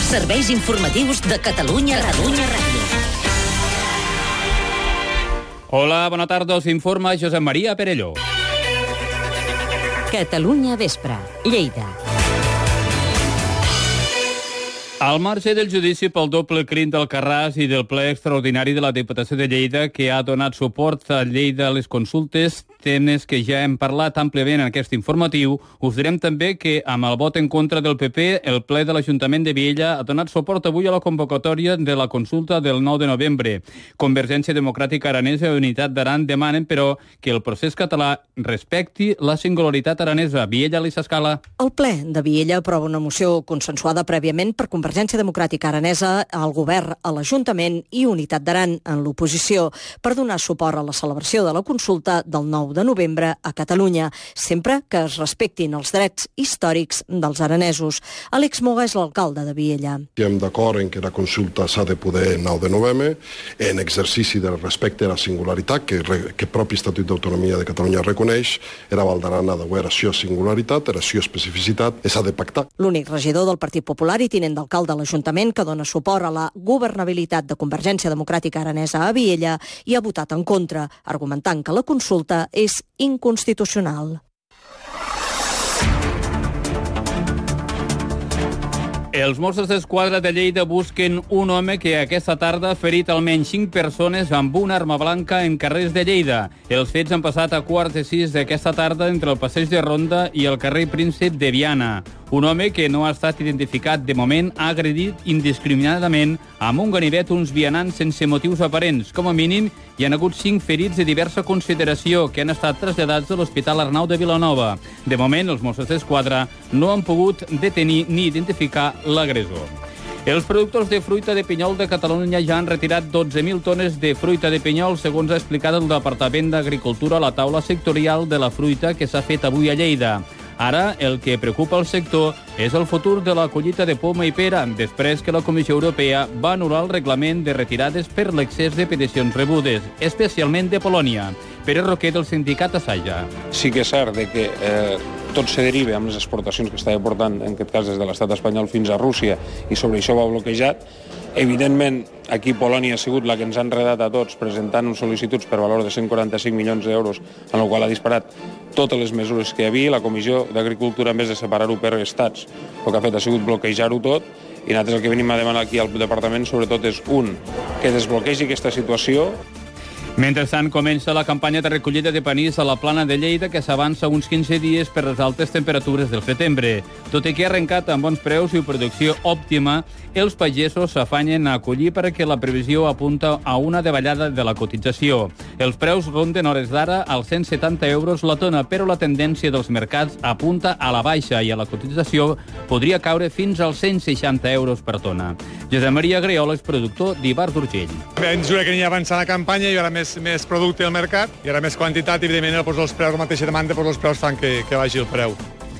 Serveis informatius de Catalunya Ràdio. Hola, bona tarda, us informa Josep Maria Perelló. Catalunya Vespre, Lleida. Al marge del judici pel doble crim d'Alcarràs i del ple extraordinari de la Diputació de Lleida, que ha donat suport a Lleida a les consultes, temes que ja hem parlat àmpliament en aquest informatiu, us direm també que amb el vot en contra del PP, el ple de l'Ajuntament de Viella ha donat suport avui a la convocatòria de la consulta del 9 de novembre. Convergència Democràtica Aranesa i Unitat d'Aran demanen, però, que el procés català respecti la singularitat aranesa. Viella, Lisa Escala. El ple de Viella aprova una moció consensuada prèviament per Convergència Democràtica Aranesa, el govern, a l'Ajuntament i Unitat d'Aran en l'oposició per donar suport a la celebració de la consulta del 9 de novembre a Catalunya, sempre que es respectin els drets històrics dels aranesos. Àlex Moga és l'alcalde de Viella. Estem d'acord en que la consulta s'ha de poder el 9 de novembre, en exercici del respecte a la singularitat que el propi Estatut d'Autonomia de Catalunya reconeix. Era Val d'Aran ha d'haver això singularitat, això especificitat, s'ha de pactar. L'únic regidor del Partit Popular i tinent d'alcalde de l'Ajuntament que dona suport a la governabilitat de Convergència Democràtica Aranesa a Viella i ha votat en contra, argumentant que la consulta és inconstitucional. Els Mossos d'Esquadra de Lleida busquen un home que aquesta tarda ha ferit almenys 5 persones amb una arma blanca en carrers de Lleida. Els fets han passat a 5:15 d'aquesta tarda entre el passeig de Ronda i el carrer Príncep de Viana. Un home que no ha estat identificat de moment ha agredit indiscriminadament amb un ganivet uns vianants sense motius aparents. Com a mínim, hi han hagut 5 ferits de diversa consideració que han estat traslladats a l'Hospital Arnau de Vilanova. De moment, els Mossos d'Esquadra no han pogut detenir ni identificar l'agressor. Els productors de fruita de pinyol de Catalunya ja han retirat 12.000 tones de fruita de pinyol, segons ha explicat el Departament d'Agricultura a la taula sectorial de la fruita que s'ha fet avui a Lleida. Ara, el que preocupa el sector és el futur de la collita de poma i pera, després que la Comissió Europea va anul·lar el reglament de retirades per l'excés de peticions rebudes, especialment de Polònia. Pere Roquet, del sindicat Assaja. Sí que és cert que tot se deriva amb les exportacions que estava portant, en aquest cas des de l'estat espanyol fins a Rússia, i sobre això va bloquejat. Evidentment, aquí Polònia ha sigut la que ens ha enredat a tots presentant sol·licituds per valor de 145 milions d'euros, en el qual ha disparat totes les mesures que hi havia. La Comissió d'Agricultura, en vez de separar-ho per estats, el que ha fet ha sigut bloquejar-ho tot, i nosaltres el que venim a demanar aquí al departament sobretot és, que desbloquegi aquesta situació. Mentrestant, comença la campanya de recollida de panís a la Plana de Lleida, que s'avança uns 15 dies per les altes temperatures del setembre. Tot i que ha arrencat amb bons preus i producció òptima, els pagesos s'afanyen a collir perquè la previsió apunta a una davallada de la cotització. Els preus ronden hores d'ara als 170 euros la tona, però la tendència dels mercats apunta a la baixa i a la cotització podria caure fins als 160 euros per tona. Josep Maria Greol és productor d'Ivars d'Urgell. A mesura que anirà avançant la campanya hi haurà més producte al mercat, hi haurà més quantitat i, evidentment, els preus, la mateixa demanda, els preus fan que vagi el preu.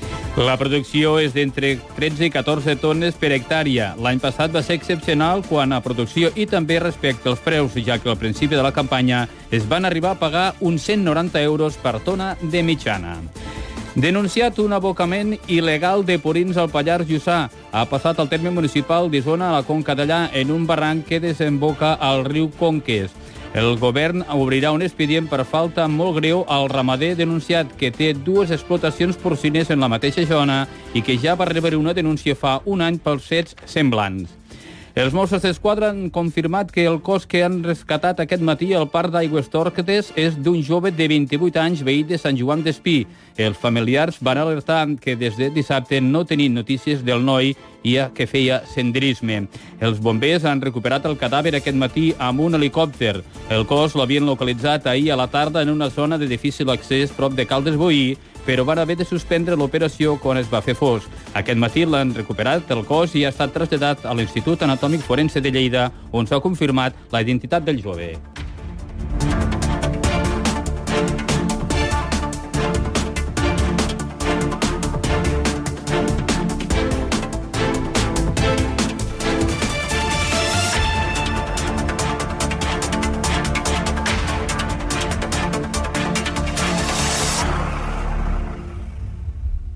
La producció és d'entre 13 i 14 tones per hectàrea. L'any passat va ser excepcional quant a producció i també respecte als preus, ja que al principi de la campanya es van arribar a pagar uns 190 euros per tona de mitjana. Denunciat un abocament il·legal de purins al Pallars Jussà. Ha passat al terme municipal d'Isona a la Conca d'Allà en un barranc que desemboca al riu Conques. El govern obrirà un expedient per falta molt greu al ramader denunciat, que té 2 explotacions porcines en la mateixa zona i que ja va rebre una denúncia fa un any pels fets semblants. Els Mossos d'Esquadra han confirmat que el cos que han rescatat aquest matí al Parc d'Aigües Torques és d'un jove de 28 anys veí de Sant Joan d'Espí. Els familiars van alertar que des de dissabte no tenien notícies del noi i que feia senderisme. Els bombers han recuperat el cadàver aquest matí amb un helicòpter. El cos l'havien localitzat ahir a la tarda en una zona de difícil accés prop de Caldes Boí, però van haver de suspendre l'operació quan es va fer fos. Aquest matí l'han recuperat el cos i ha estat traslladat a l'Institut Anatòmic Forense de Lleida, on s'ha confirmat la identitat del jove.